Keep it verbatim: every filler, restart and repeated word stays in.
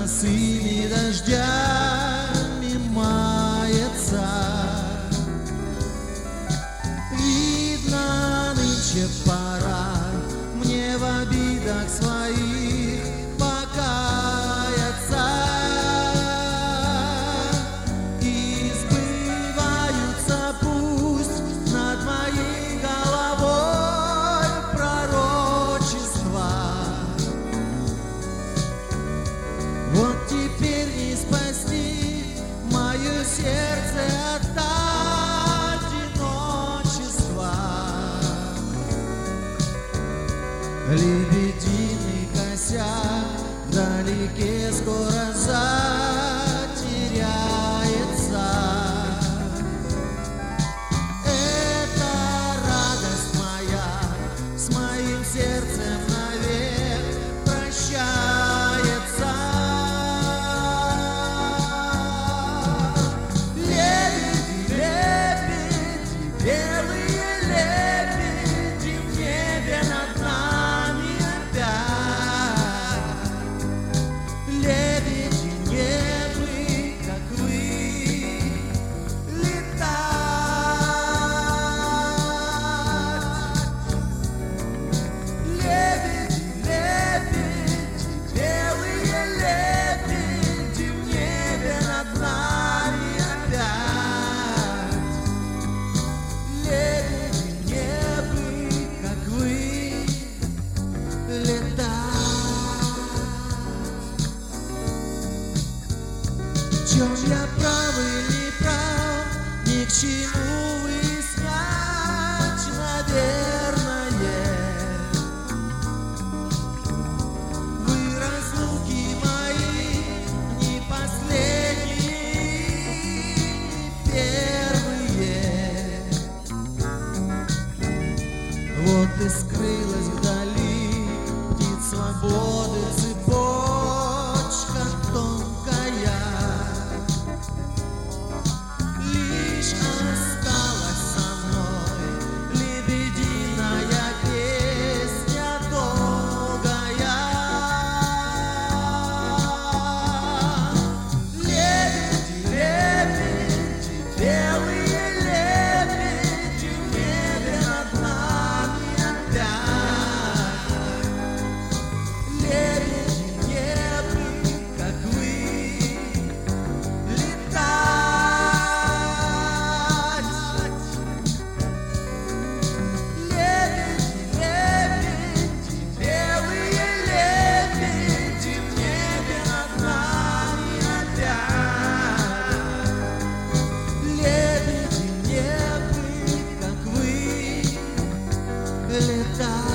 косыми дождями мается. Видно, нынче пора мне в обидах своих покаяться. И сбываются пусть над моей головой пророчества. Вот теперь не спасти мое сердце от одиночества. Лебединый косяк вдалеке скоро затеряется. Это радость моя с моим сердцем навек прощается. Лебеди, лебеди, белые лебеди в небе над нами опять. Лебеди небы, как вы, летать. Лебеди, лебеди, белые лебеди в небе над нами опять. Лебеди небы, как вы, летать. В чем я прав или не прав, ни к чему выяснять, наверное. Вы разлуки мои не последние, не первые. Вот и скрылась вдали птиц свободы цепочка тонкая. Лишь осталась со мной лебединая песня долгая. Лебеди, лебеди, белые лебеди в небе над нами опять. Лебеди небы, как вы, летать. Лебеди, лебеди, белые лебеди в небе над нами опять. Лебеди небы, как вы, летать.